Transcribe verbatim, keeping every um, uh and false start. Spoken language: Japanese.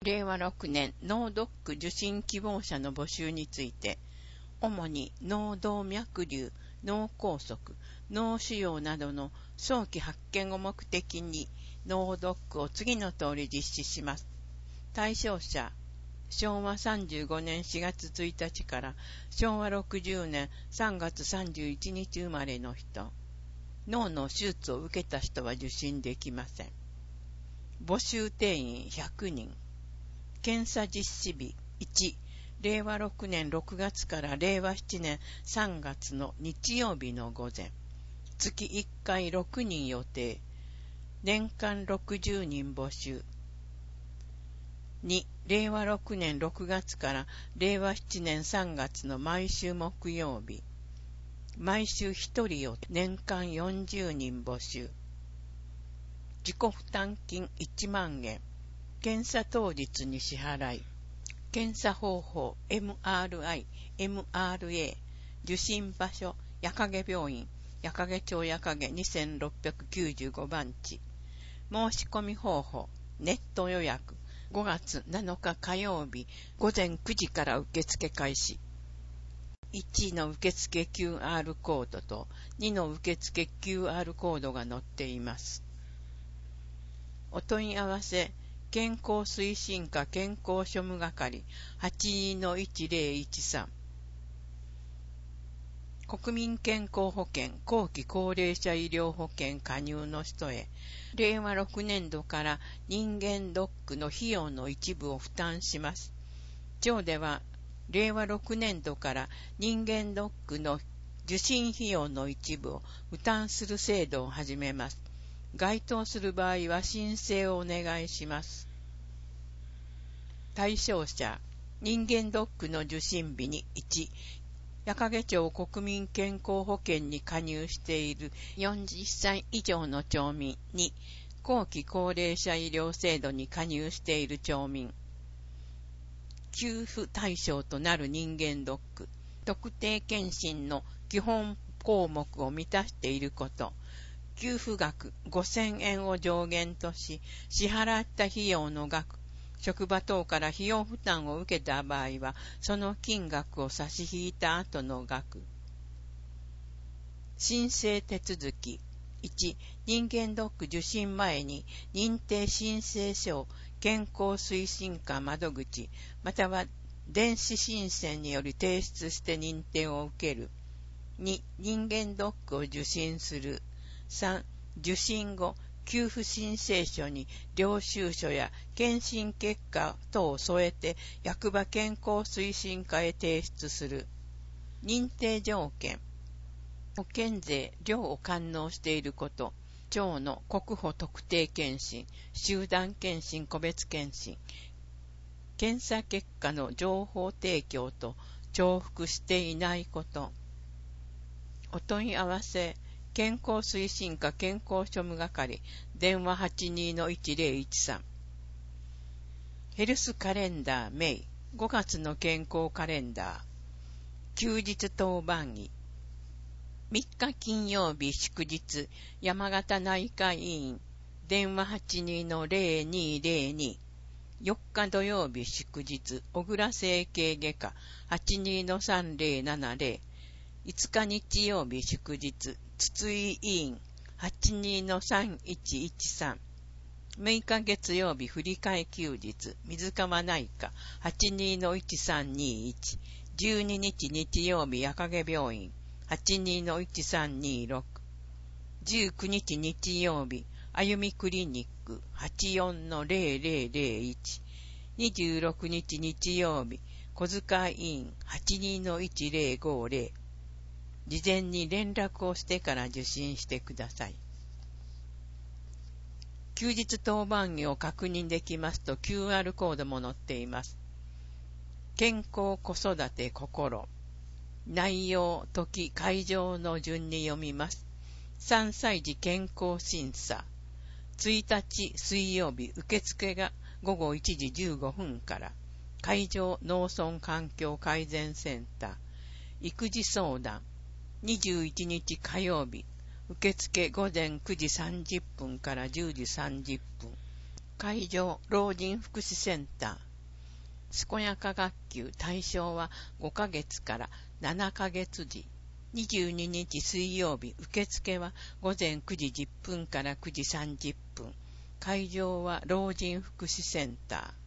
れいわろくねん脳ドック受診希望者の募集について、主に脳動脈瘤、脳梗塞、脳腫瘍などの早期発見を目的に脳ドックを次の通り実施します。対象者、しょうわさんじゅうごねんしがつついたちからしょうわろくじゅうねんさんがつさんじゅういちにち生まれの人。脳の手術を受けた人は受診できません。募集定員ひゃくにん。検査実施日いち、れいわろくねんろくがつかられいわななねんさんがつの日曜日の午前。月いっかいろくにん予定。年間ろくじゅうにん募集。に、れいわろくねんろくがつかられいわななねんさんがつの毎週木曜日。毎週ひとりを年間よんじゅうにん募集。自己負担金いちまんえん。検査当日に支払い。検査方法 エムアールアイ、エムアールエー。受診場所矢影病院、矢影町矢影にせんろっぴゃくきゅうじゅうごばんち。申し込み方法ネット予約。ごがつなのか火曜日ごぜんくじから受付開始。いちの受付 キューアール コードとにの受付 キューアール コードが載っています。お問い合わせ健康推進課健康庶務係 はちにーのいちぜろいちさん。国民健康保険後期高齢者医療保険加入の人へ、れいわろくねんどから人間ドックの費用の一部を負担します。庁ではれいわろくねんどから人間ドックの受診費用の一部を負担する制度を始めます。該当する場合は申請をお願いします。対象者、人間ドックの受診日にいち、矢影町国民健康保険に加入しているよんじゅっさい以上の町民。に、後期高齢者医療制度に加入している町民。給付対象となる人間ドック、特定健診の基本項目を満たしていること。給付額ごせんえんを上限とし、支払った費用の額、職場等から費用負担を受けた場合は、その金額を差し引いた後の額。申請手続き。いち、人間ドック受診前に認定申請書を健康推進課窓口、または電子申請により提出して認定を受ける。に、人間ドックを受診する。さん、受診後、給付申請書に領収書や検診結果等を添えて役場健康推進課へ提出する。認定条件。保険税、料を完納していること。町の国保特定健診、集団健診個別健診。検査結果の情報提供と重複していないこと。お問い合わせ。健康推進課健康庶務係電話 はちにーのいちぜろいちさん。ヘルスカレンダーメイごがつの健康カレンダー。休日当番医。みっか金曜日祝日山形内科医院電話 はちにーのぜろにーぜろに。よっか土曜日祝日小倉整形外科 はちにーのさんぜろななぜろ。いつか日曜日祝日筒井医院 はちにーのさんいちいちさん。むいか月曜日振り替え休日水川内科 はちにーのいちさんにいち。じゅうににち日曜日矢影病院 はちにーのいちさんにろく。じゅうくにち日曜日あゆみクリニック はちよんのぜろぜろぜろいち。にじゅうろくにち日曜日小塚医院 はちにーのいちぜろごぜろ。事前に連絡をしてから受診してください。休日当番医を確認できますと キューアール コードも載っています。健康子育て心。内容、時、会場の順に読みます。さんさい児健康審査。ついたち水曜日受付がごごいちじじゅうごふんから。会場農村環境改善センター。育児相談。にじゅういちにち火曜日受付ごぜんくじさんじゅっぷんからじゅうじさんじゅっぷん。 会場老人福祉センター。健やか学級対象はごかげつからななかげつじ。にじゅうににち水曜日、受付はごぜんくじじゅっぷんからくじさんじゅっぷん。会場は老人福祉センター。